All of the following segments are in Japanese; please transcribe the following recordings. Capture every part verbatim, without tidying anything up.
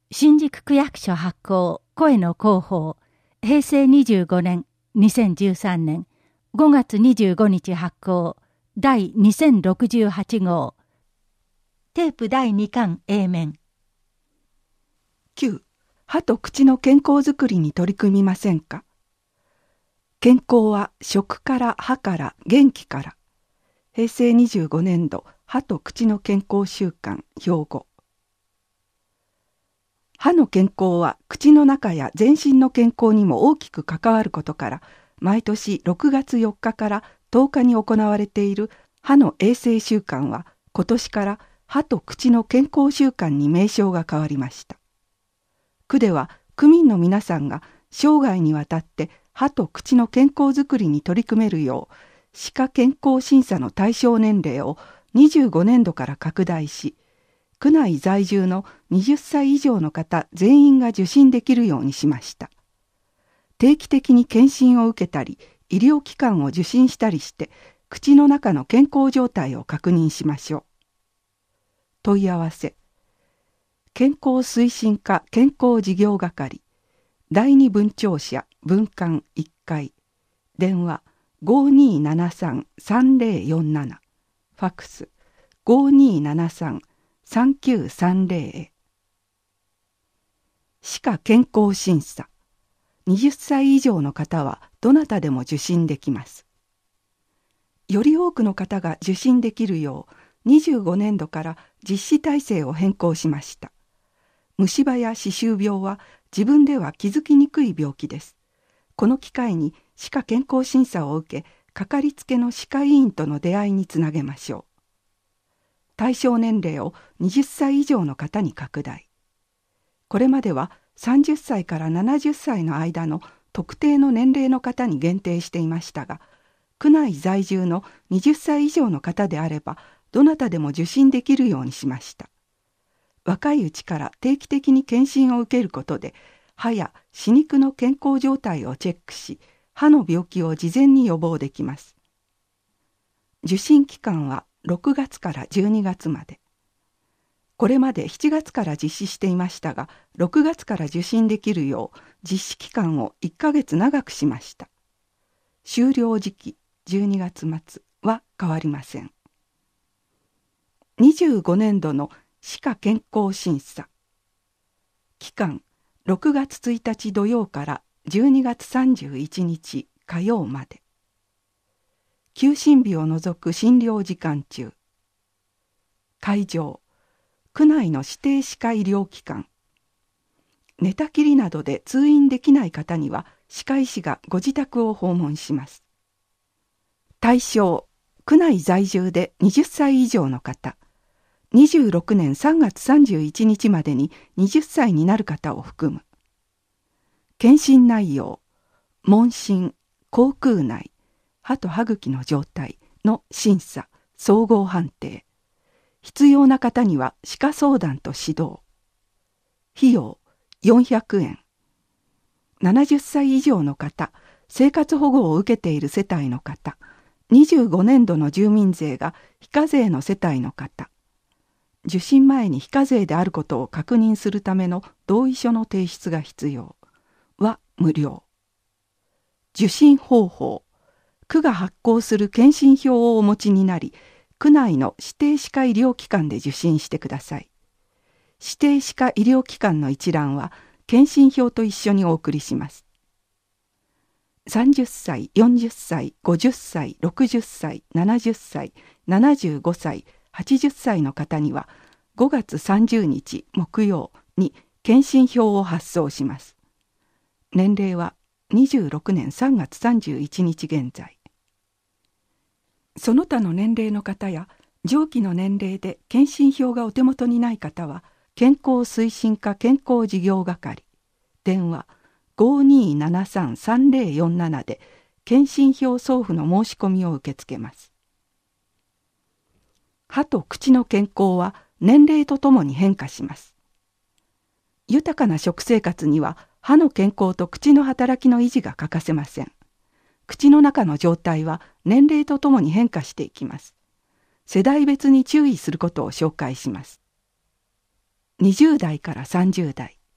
新宿区役所発行声の広報へいせいにじゅうごねんにせんじゅうさんねんごがつにじゅうごにち発行第にせんろくじゅうはち号テープだいにかん A 面きゅう. 歯と口の健康づくりに取り組みませんか。健康は食から歯から元気から。へいせいにじゅうごねんど歯と口の健康週間標語。歯の健康は口の中や全身の健康にも大きく関わることから、毎年ろくがつよっかからとおかに行われている歯の衛生週間は、今年から歯と口の健康週間に名称が変わりました。区では区民の皆さんが生涯にわたって歯と口の健康づくりに取り組めるよう、歯科健康審査の対象年齢をにじゅうごねんどから拡大し、区内在住のはたち以上の方全員が受診できるようにしました。定期的に検診を受けたり、医療機関を受診したりして、口の中の健康状態を確認しましょう。問い合わせ。健康推進課健康事業係、だいに分庁舎分館いっかい、電話 ごーにーななさんさんぜろよんなな、ファックス ごーにーななさんさんきゅうさんぜろ へ。歯科健康審査。はたち以上の方はどなたでも受診できます。より多くの方が受診できるよう、にじゅうごねんどから実施体制を変更しました。虫歯や歯周病は自分では気づきにくい病気です。この機会に歯科健康審査を受け、かかりつけの歯科医院との出会いにつなげましょう。対象年齢をはたち以上の方に拡大。これまではさんじゅっさいからななじゅっさいの間の特定の年齢の方に限定していましたが、区内在住のはたち以上の方であれば、どなたでも受診できるようにしました。若いうちから定期的に検診を受けることで、歯や歯肉の健康状態をチェックし、歯の病気を事前に予防できます。受診期間はろくがつからじゅうにがつまで。これまでしちがつから実施していましたが、ろくがつから受診できるよう実施期間をいっかげつ長くしました。終了時期じゅうにがつまつは変わりません。にじゅうごねんどの歯科健康審査。期間ろくがつついたち土曜からじゅうにがつさんじゅういちにち火曜まで。休診日を除く診療時間中。会場、区内の指定歯科医療機関。寝たきりなどで通院できない方には歯科医師がご自宅を訪問します。対象、区内在住ではたち以上の方。にじゅうろくねんさんがつさんじゅういちにちまでにはたちになる方を含む。検診内容、問診、口腔内、歯と歯茎の状態の審査、総合判定。必要な方には歯科相談と指導。費用よんひゃくえん。ななじゅっさい以上の方、生活保護を受けている世帯の方、にじゅうごねんどの住民税が非課税の世帯の方、受診前に非課税であることを確認するための同意書の提出が必要は無料。受診方法、区が発行する検診票をお持ちになり、区内の指定歯科医療機関で受診してください。指定歯科医療機関の一覧は検診票と一緒にお送りします。さんじゅっさい、よんじゅっさい、ごじゅっさい、ろくじゅっさい、ななじゅっさい、ななじゅうごさい、はちじゅっさいの方にはごがつさんじゅうにち木曜に検診票を発送します。年齢はにじゅうろくねんさんがつさんじゅういちにち現在。その他の年齢の方や上記の年齢で検診票がお手元にない方は、健康推進課健康事業係、電話 ごーにーななさんさんぜろよんなな で検診票送付の申し込みを受け付けます。歯と口の健康は年齢とともに変化します。豊かな食生活には歯の健康と口の働きの維持が欠かせません。口の中の状態は年齢とともに変化していきます。世代別に注意することを紹介します。にじゅうだいからさんじゅうだい。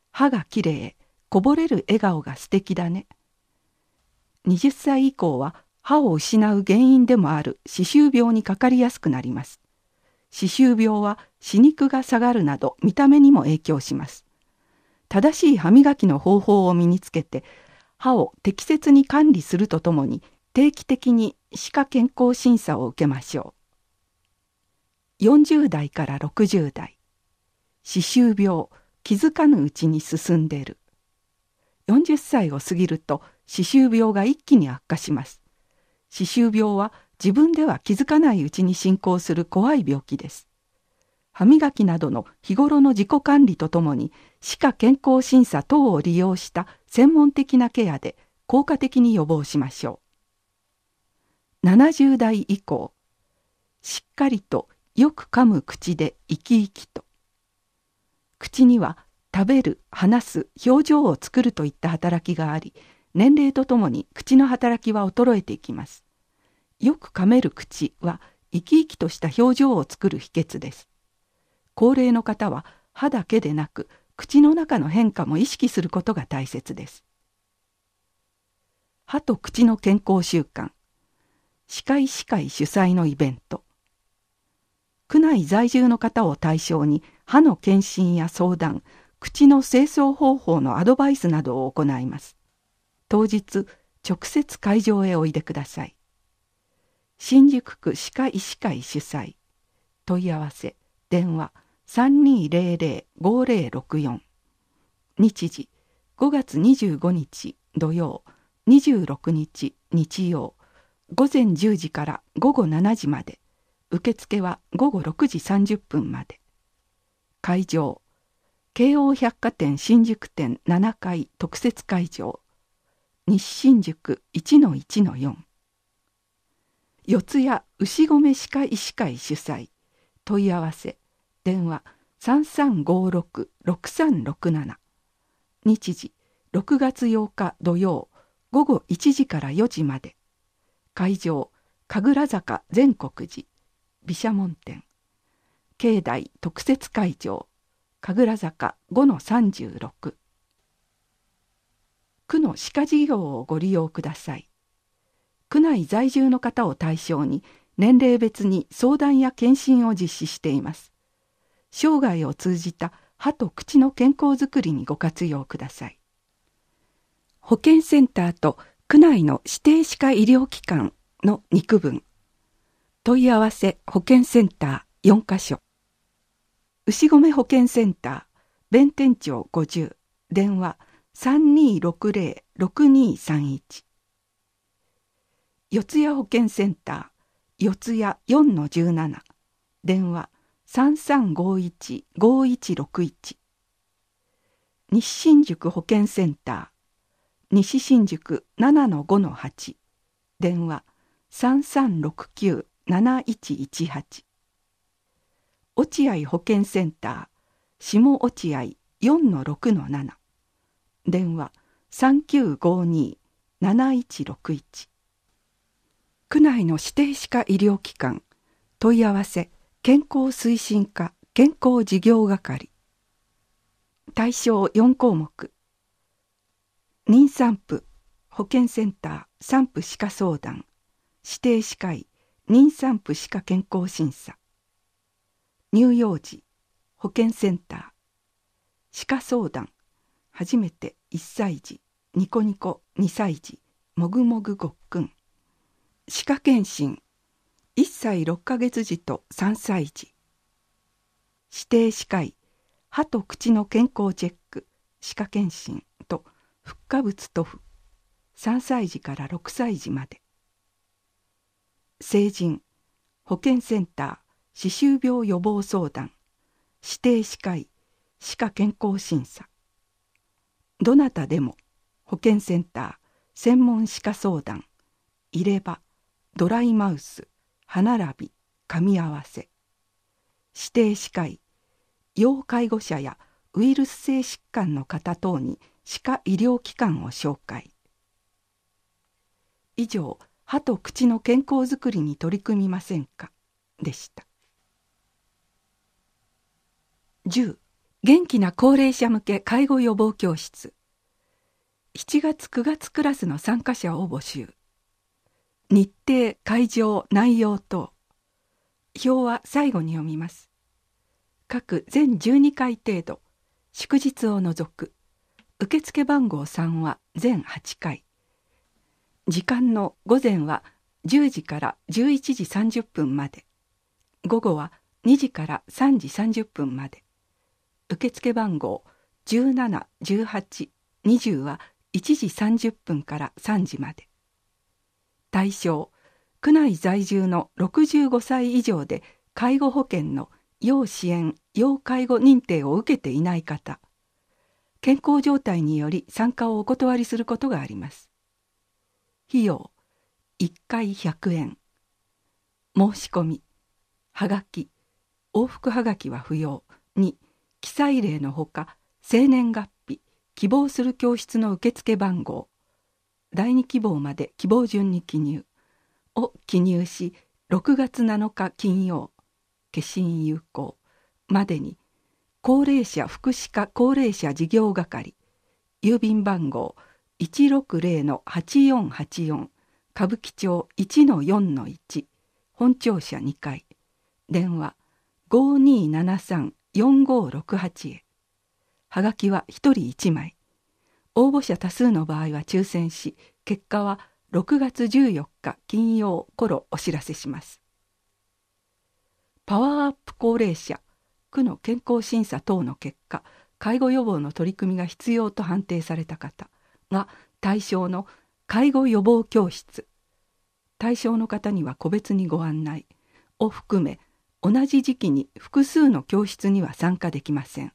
歯がきれい、こぼれる笑顔が素敵だね。はたち以降は歯を失う原因でもある歯周病にかかりやすくなります。歯周病は歯肉が下がるなど見た目にも影響します。正しい歯磨きの方法を身につけて、歯を適切に管理するとともに、定期的に歯科健康審査を受けましょう。よんじゅう代からろくじゅう代。歯周病、気づかぬうちに進んでいる。よんじゅっさいを過ぎると歯周病が一気に悪化します。歯周病は自分では気づかないうちに進行する怖い病気です。歯磨きなどの日頃の自己管理とともに、歯科健康審査等を利用した専門的なケアで効果的に予防しましょう。ななじゅう代以降、しっかりとよく噛む口で生き生きと。口には食べる、話す、表情を作るといった働きがあり、年齢とともに口の働きは衰えていきます。よく噛める口は生き生きとした表情を作る秘訣です。高齢の方は歯だけでなく、口の中の変化も意識することが大切です。歯と口の健康週間。歯科医師会主催のイベント。区内在住の方を対象に歯の検診や相談、口の清掃方法のアドバイスなどを行います。当日、直接会場へおいでください。新宿区歯科医師会主催。問い合わせ、電話 さんにーぜろぜろごぜろろくよん。日時、ごがつにじゅうごにち土曜、にじゅうろくにち日曜、ごぜんじゅうじからごごしちじまで。受付はごごろくじさんじゅっぷんまで。会場、京王百貨店新宿店ななかい特設会場、西新宿 いちのいちのよん。四谷牛込歯科医師会主催。問い合わせ、電話 さんさんごろくろくさんろくなな。日時、ろくがつようか土曜、ごごいちじからよじまで。会場、神楽坂善国寺、毘沙門天。境内特設会場、神楽坂 ごのさんじゅうろく。区の歯科事業をご利用ください。区内在住の方を対象に年齢別に相談や検診を実施しています。生涯を通じた歯と口の健康づくりにご活用ください。保健センターと区内の指定歯科医療機関のにくぶん。問い合わせ保健センターよんかしょ。牛込保健センター弁天町ごじゅう、電話 さんにーろくぜろろくにーさんいち。四谷保健センター四谷 よんのじゅうなな、電話 さんさんごいちごいちろくいち。西新宿保健センター西新宿 ななのごのはち、電話 さんさんろくきゅうなないちいちはち。落合保健センター下落合 よんのろくのなな、電話 さんきゅうごになないちろくいち。区内の指定歯科医療機関問い合わせ健康推進課健康事業係。対象よんこうもく。妊産婦保健センター産婦歯科相談指定歯科医妊産婦歯科健康審査。乳幼児保健センター歯科相談初めていっさい児ニコニコにさい児もぐもぐごっくん。歯科検診いっさいろっかげつ児とさんさい児。指定歯科医歯と口の健康チェック歯科検診とフッ化物塗布さんさい児からろくさい児まで。成人保健センター歯周病予防相談指定歯科医歯科健康審査。どなたでも保健センター専門歯科相談入れ歯ドライマウス歯並び噛み合わせ。指定歯科医要介護者やウイルス性疾患の方等に歯科医療機関を紹介。以上、歯と口の健康づくりに取り組みませんかでした。じゅう元気な高齢者向け介護予防教室。しちがつくがつクラスの参加者を募集。日程、会場、内容等。表は最後に読みます。各全じゅうにかい程度、祝日を除く。受付番号さんは全はちかい。時間の午前はじゅうじからじゅういちじさんじゅっぷんまで。午後はにじからさんじさんじゅっぷんまで。受付番号じゅうなな、じゅうはち、にじゅうはいちじさんじゅっぷんからさんじまで。対象、区内在住のろくじゅうごさい以上で介護保険の要支援・要介護認定を受けていない方。健康状態により参加をお断りすることがあります。費用、いっかいひゃくえん。申し込み、はがき、往復はがきは不要に、記載例のほか、生年月日、希望する教室の受付番号、だいに希望まで希望順に記入を記入し、ろくがつなのか金曜、消印有効までに、高齢者福祉課高齢者事業係、郵便番号 いちろくぜろのはちよんはちよん、歌舞伎町 いちのよんのいち、本庁舎にかい、電話 ごーにーななさんよんごーろくはち へ。はがきはひとりいちまい。応募者多数の場合は抽選し、結果はろくがつじゅうよっか金曜頃お知らせします。パワーアップ高齢者、区の健康審査等の結果、介護予防の取り組みが必要と判定された方が対象の介護予防教室。対象の方には個別にご案内を含め、同じ時期に複数の教室には参加できません。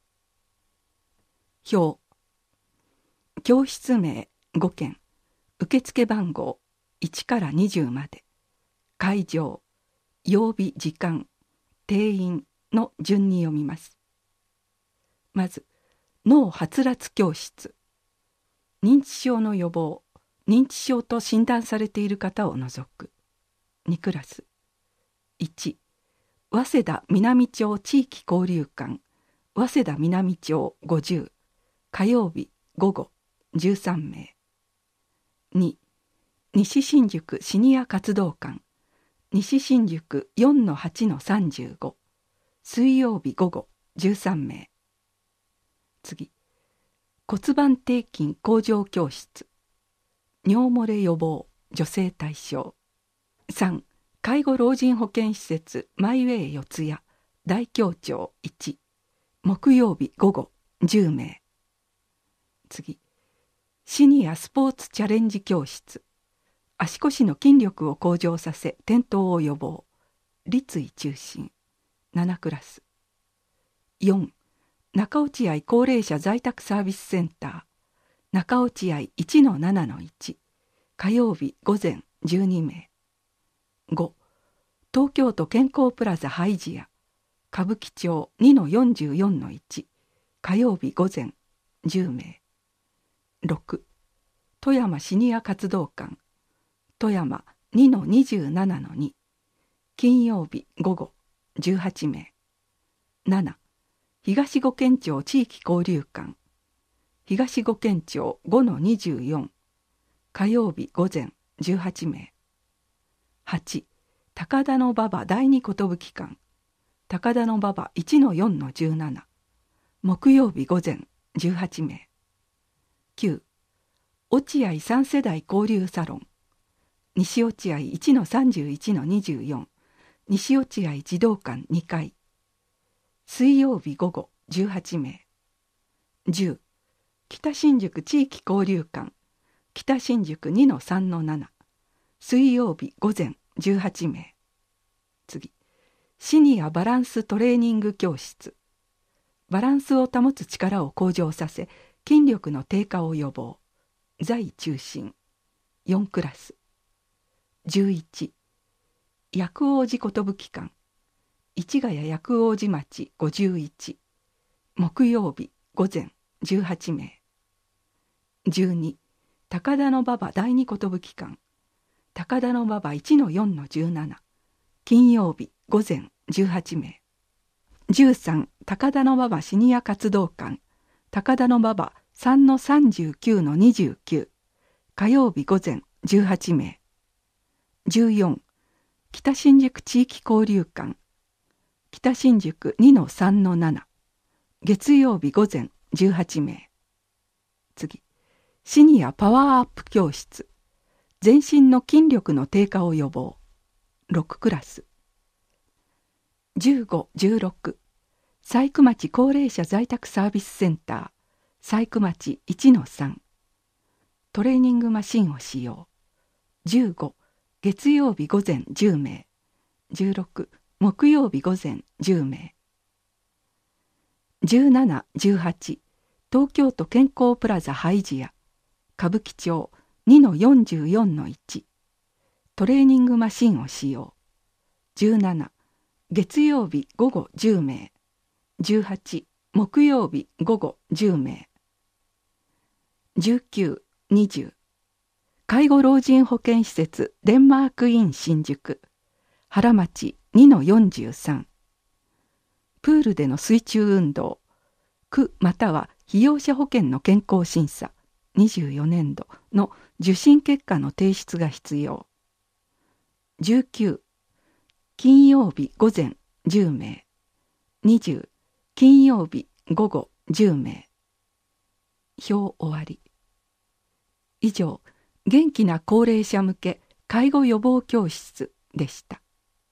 表。教室名ごけん、受付番号いちからにじゅうまで、会場、曜日、時間、定員の順に読みます。まず、脳はつらつ教室。認知症の予防、認知症と診断されている方を除く。にクラス。いち、早稲田南町地域交流館、早稲田南町ごじゅう、火曜日午後じゅうさんめい。に、西新宿シニア活動館、西新宿 よんのはちのさんじゅうご、水曜日午後じゅうさんめい。次、骨盤底筋向上教室、尿漏れ予防、女性対象。さん、介護老人保健施設マイウェイ四谷大京町いち、木曜日午後じゅうめい。次、シニアスポーツチャレンジ教室、足腰の筋力を向上させ転倒を予防、立位中心ななクラス。よん、中落合高齢者在宅サービスセンター、中落合 いちのななのいち、火曜日午前じゅうにめい。ご、東京都健康プラザハイジア、歌舞伎町 にのよんじゅうよんのいち、火曜日午前じゅうめい。ろく、富山シニア活動館、富山 にのにじゅうななのに、金曜日午後じゅうはちめい。なな、東五軒町地域交流館、東五軒町 ごのにじゅうよん、火曜日午前じゅうはちめい。はち、高田馬場第二寿館、高田馬場 いちのよんのじゅうなな、木曜日午前じゅうはちめい。きゅう、落合三世代交流サロン、西落合 いちのさんじゅういちのにじゅうよん、西落合児童館にかい、水曜日午後じゅうはちめい。じゅう、北新宿地域交流館、北新宿 にのさんのなな、水曜日午前じゅうはちめい。次、シニアバランストレーニング教室、バランスを保つ力を向上させ筋力の低下を予防、在中心よんクラス。じゅういち、薬王寺寿館、市ヶ谷薬王寺町ごじゅういち、木曜日午前じゅうはちめい。じゅうに、高田馬場第二寿館、高田馬場 いちのよんのじゅうなな、金曜日午前じゅうはちめい。 じゅうさん高田馬場シニア活動館高田馬場 さんのさんじゅうきゅうのにじゅうきゅう 火曜日午前じゅうはちめい。じゅうよん北新宿地域交流館北新宿 にのさんのなな 月曜日午前じゅうはちめい。次、シニアパワーアップ教室全身の筋力の低下を予防ろくクラス。じゅうご、じゅうろく佐久町高齢者在宅サービスセンター佐久町 いちのさん トレーニングマシンを使用。じゅうご月曜日午前じゅうめい。じゅうろく木曜日午前じゅうめい。じゅうなな、じゅうはち東京都健康プラザハイジア歌舞伎町 にのよんじゅうよんのいち トレーニングマシンを使用。じゅうなな月曜日午後じゅうめい。じゅうはち木曜日午後じゅうめい。じゅうきゅう、にじゅう介護老人保健施設デンマークイン新宿原町 にのよんじゅうさん プールでの水中運動区または被用者保険の健康審査にじゅうよねんどの受診結果の提出が必要。じゅうきゅう金曜日午前じゅうめい。にじゅう金曜日午後じゅうめい。表終わり。以上、元気な高齢者向け介護予防教室でした。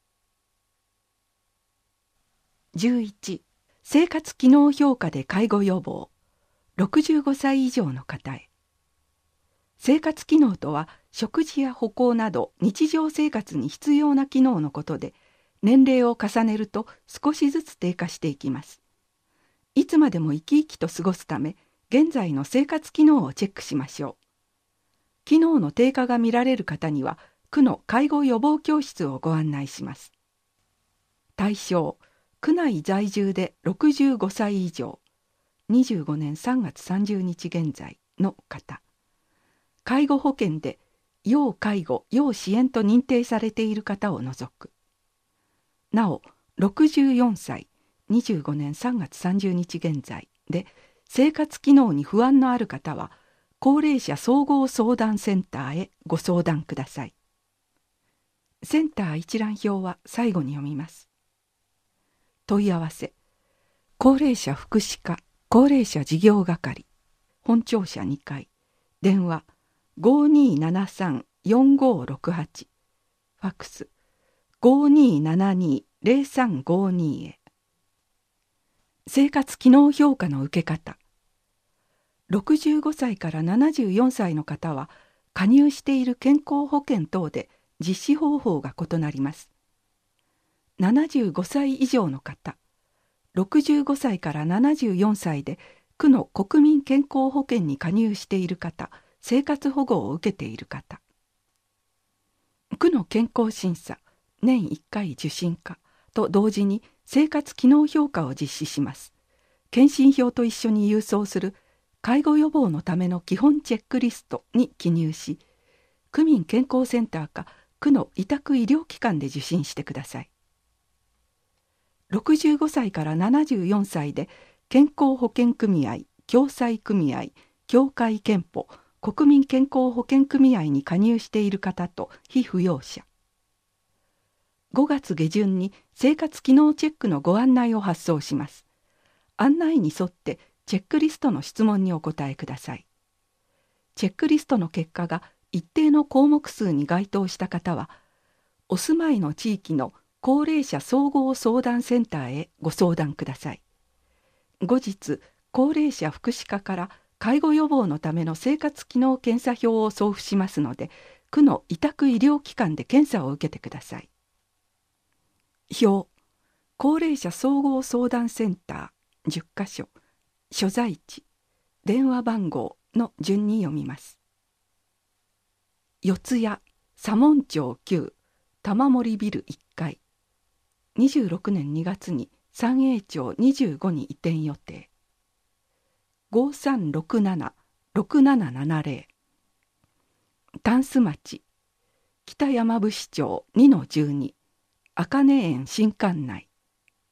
じゅういち生活機能評価で介護予防ろくじゅうごさい以上の方へ。生活機能とは食事や歩行など日常生活に必要な機能のことで、年齢を重ねると少しずつ低下していきます。いつまでも生き生きと過ごすため、現在の生活機能をチェックしましょう。機能の低下が見られる方には、区の介護予防教室をご案内します。対象、区内在住でろくじゅうごさい以上、にじゅうごねんさんがつさんじゅうにち現在の方。介護保険で要介護・要支援と認定されている方を除く。なお、ろくじゅうよんさい、にじゅうごねんさんがつさんじゅうにち現在で生活機能に不安のある方は、高齢者総合相談センターへご相談ください。センター一覧表は最後に読みます。問い合わせ、高齢者福祉課高齢者事業係、本庁舎にかい、電話 ごーにーななさんよんごーろくはち、ファックス ごーにーななにーぜろさんごーにー へ。生活機能評価の受け方。ろくじゅうごさいからななじゅうよんさいの方は、加入している健康保険等で実施方法が異なります。ななじゅうごさい以上の方、ろくじゅうごさいからななじゅうよんさいで区の国民健康保険に加入している方、生活保護を受けている方。区の健康審査、年いっかい受診化と同時に生活機能評価を実施します。検診票と一緒に郵送する介護予防のための基本チェックリストに記入し、区民健康センターか区の委託医療機関で受診してください。ろくじゅうごさいからななじゅうよんさいで健康保険組合、共済組合、協会憲法、国民健康保険組合に加入している方と被扶養者。ごがつげじゅんに生活機能チェックのご案内を発送します。案内に沿ってチェックリストの質問にお答えください。チェックリストの結果が一定の項目数に該当した方は、お住まいの地域の高齢者総合相談センターへご相談ください。後日、高齢者福祉課から介護予防のための生活機能検査票を送付しますので、区の委託医療機関で検査を受けてください。表、高齢者総合相談センターじゅっかしょ、所在地、電話番号の順に読みます。四谷左門町きゅう玉森ビルいっかい、にじゅうろくねんにがつに三栄町にじゅうごに移転予定。ごさんろくななろくななななぜろ。タンス町北山伏町 にのじゅうに 茜園新館内。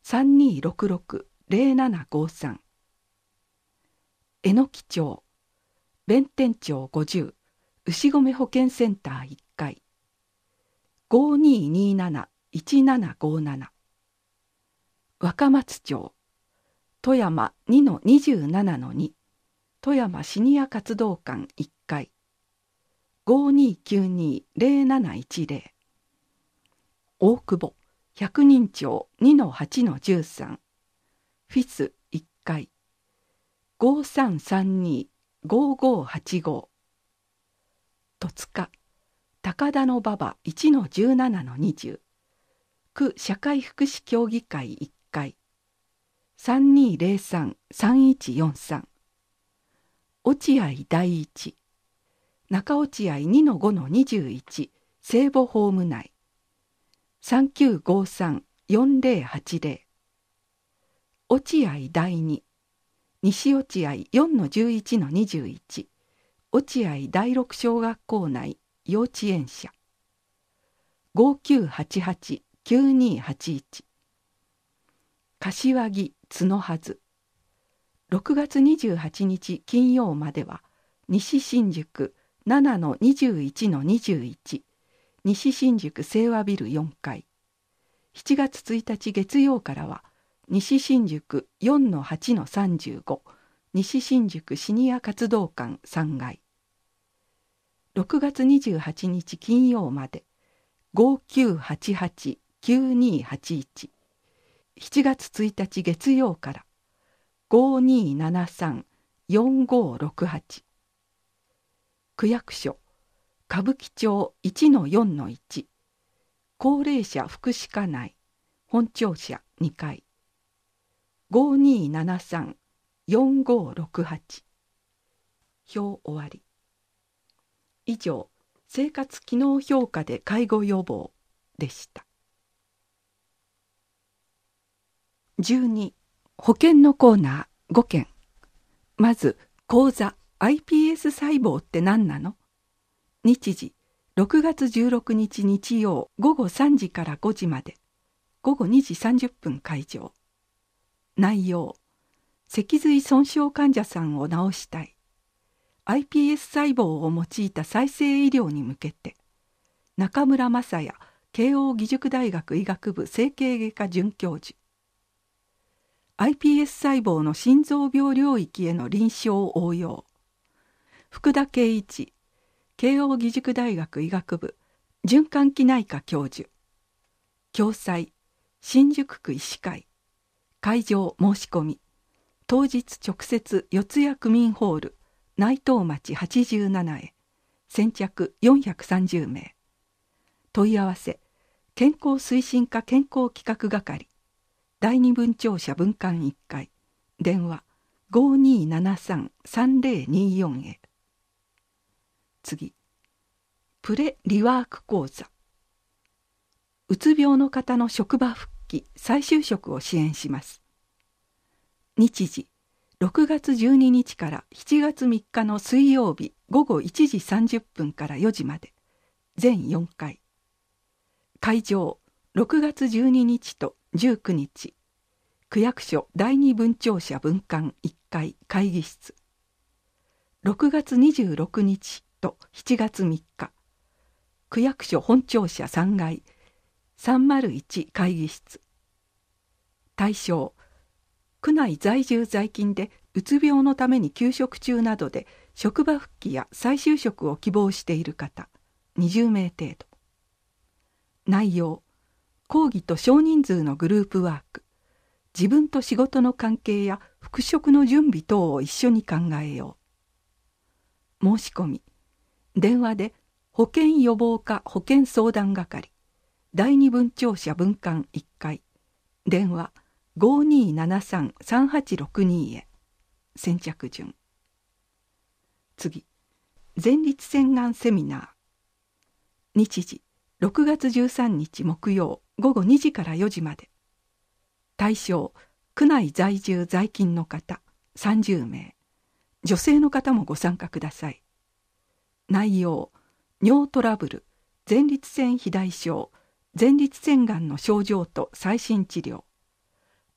さんにーろくろくーぜろななごさん。えのき町弁天町ごじゅう牛込保健センターいっかい ごにーにーなないちななごなな。若松町富山 にのにじゅうななのに 富山シニア活動館いっかい ごにーきゅうにーぜろなないちぜろ。大久保百人町 にのはちのじゅうさん フィスいっかい ごさんさんにーごごはちご。戸塚高田馬場 いちのじゅうななのにじゅう 区社会福祉協議会いっかい さんにーぜろさんさんいちよんさん。落合第一中落合 にのごのにじゅういち 聖母ホーム内さんきゅうごさんよんぜろはちぜろ。落合第二西落合 よんのじゅういちのにじゅういち 落合第六小学校内幼稚園舎 ごきゅうはちはちきゅうにーはちいち。柏木角はずろくがつにじゅうはちにち金曜までは西新宿 ななのにじゅういちのにじゅういち 西新宿清和ビルよんかい。しちがつついたち月曜からは西新宿 よんのはちのさんじゅうご 西新宿シニア活動館さんがい。ろくがつにじゅうはちにち金曜までごきゅうはちはちきゅうにーはちいち。しちがつついたち月曜からごにーななさんよんごろくはち。区役所歌舞伎町 いちのよんのいち 高齢者福祉課内本庁舎にかい ごにーななさんよんごろくはち。表終わり。以上、生活機能評価で介護予防でした。じゅうに、保険のコーナーごけん。まず、講座 アイピーエス 細胞って何なの？日時、ろくがつじゅうろくにち日曜ごごさんじからごじまで。ごごにじさんじゅっぷん会場。内容、脊髄損傷患者さんを治したい。アイピーエス 細胞を用いた再生医療に向けて、中村雅也慶應義塾大学医学部整形外科准教授。アイピーエス 細胞の心臓病領域への臨床応用。福田圭一慶應義塾大学医学部循環器内科教授。共催新宿区医師会。会場申し込み。当日直接四谷区民ホール内藤町はちじゅうななへ。先着よんひゃくさんじゅうめい。問い合わせ健康推進課健康企画係第二分庁舎分館いっかい。電話 ごにーななさんさんぜろにーよん へ。次、プレリワーク講座。うつ病の方の職場復帰再就職を支援します。日時、ろくがつじゅうににちからしちがつみっかの水曜日ごごいちじさんじゅっぷんからよじまで。全よんかい。会場、ろくがつじゅうににちとじゅうくにち。区役所第二分庁舎分館いっかい会議室。ろくがつにじゅうろくにちとしちがつみっか。区役所本庁舎さんがいさんまるいち会議室。対象、区内在住在勤でうつ病のために休職中などで職場復帰や再就職を希望している方にじゅうめい程度。内容、講義と少人数のグループワーク、自分と仕事の関係や復職の準備等を一緒に考えよう。申し込み、電話で保険予防課保険相談係第二分庁舎分館いっかい。電話ごにーななさんさんはちろくにへ。先着順。次、前立腺がんセミナー。日時、ろくがつじゅうさんにち木曜ごごにじからよじまで。対象、区内在住在勤の方さんじゅうめい。女性の方もご参加ください。内容、尿トラブル、前立腺肥大症、前立腺がんの症状と最新治療。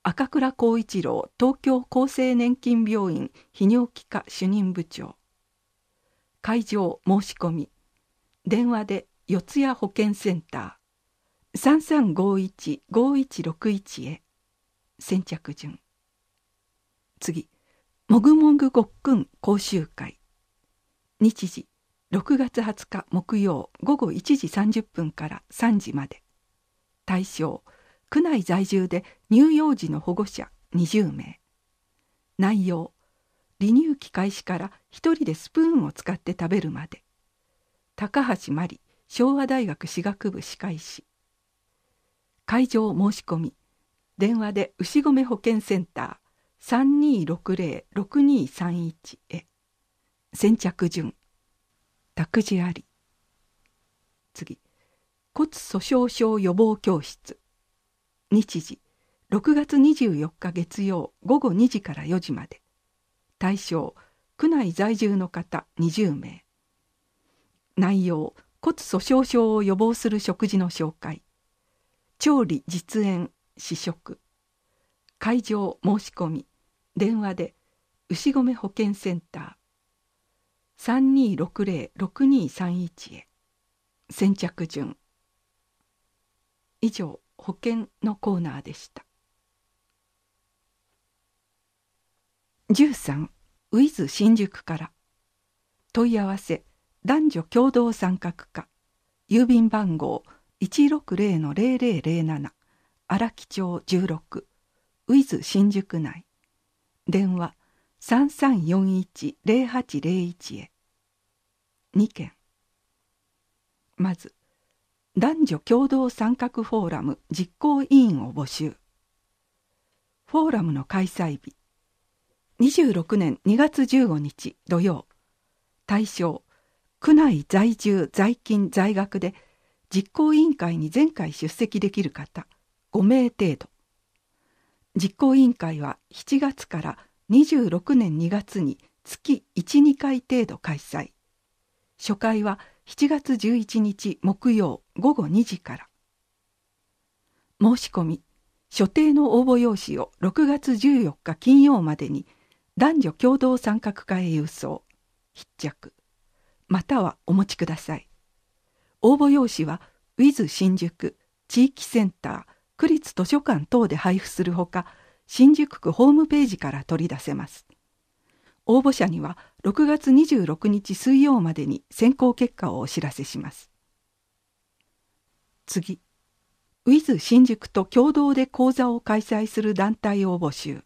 赤倉光一郎東京厚生年金病院泌尿器科主任部長。会場申し込み。電話で四谷保健センター さんさんごいちごいちろくいち へ。先着順。次、もぐもぐごっくん講習会。日時ろくがつはつか木曜午後いちじさんじゅっぷんからさんじまで。対象、区内在住で乳幼児の保護者にじゅうめい。内容、離乳期開始から一人でスプーンを使って食べるまで。高橋真理昭和大学歯学部歯科医師。会場申し込み。電話で牛込保健センター さんにろくぜろろくにさんいち へ。先着順。託児あり。次、骨粗しょう症予防教室。日時ろくがつにじゅうよっか月曜午後にじからよじまで。対象、区内在住の方にじゅうめい。内容、骨粗しょう症を予防する食事の紹介。調理実演試食。会場申し込み。電話で牛込保健センター さんにろくぜろろくにさんいち へ。先着順。以上、保健のコーナーでした。じゅうさん、ウィズ新宿から問い合わせ男女共同参画課、郵便番号 いちろくぜろのぜろぜろぜろなな 荒木町じゅうろく、ウィズ新宿内。電話 さんさんよんいちぜろはちぜろいち へ。にけん。まず、男女共同参画フォーラム実行委員を募集。フォーラムの開催日にじゅうろくねんにがつじゅうごにち土曜。対象、区内在住在勤在学で実行委員会に前回出席できる方ごめい程度。実行委員会はしちがつからにじゅうろくねんにがつに月いち、にかい程度開催。初回はしちがつじゅういちにち木曜午後にじから。申し込み、所定の応募用紙をろくがつじゅうよっか金曜までに男女共同参画課へ郵送、必着、またはお持ちください。応募用紙はウィズ新宿地域センター、区立図書館等で配布するほか、新宿区ホームページから取り出せます。応募者にはろくがつにじゅうろくにち水曜までに選考結果をお知らせします。次、ウィズ新宿と共同で講座を開催する団体を募集。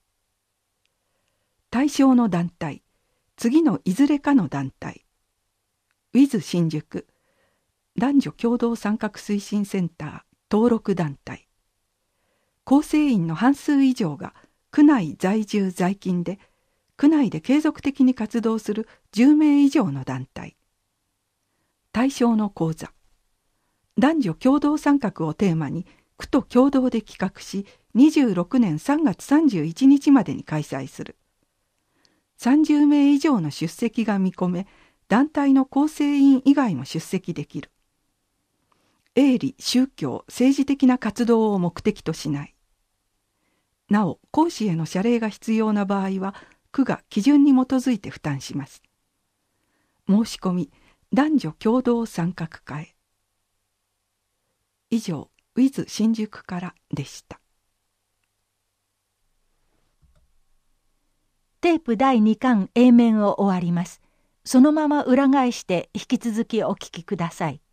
対象の団体、次のいずれかの団体。ウィズ新宿、男女共同参画推進センター登録団体。構成員の半数以上が区内在住在勤で、区内で継続的に活動するじゅうめい以上の団体。対象の講座。男女共同参画をテーマに区と共同で企画し、にじゅうろくねんさんがつさんじゅういちにちまでに開催する。さんじゅうめい以上の出席が見込め、団体の構成員以外も出席できる。営利、宗教、政治的な活動を目的としない。なお、講師への謝礼が必要な場合は、区が基準に基づいて負担します。申し込み、男女共同参画課へ。以上、ウィズ新宿からでした。 テープだいにかん A 面を終わります。そのまま裏返して引き続きお聞きください。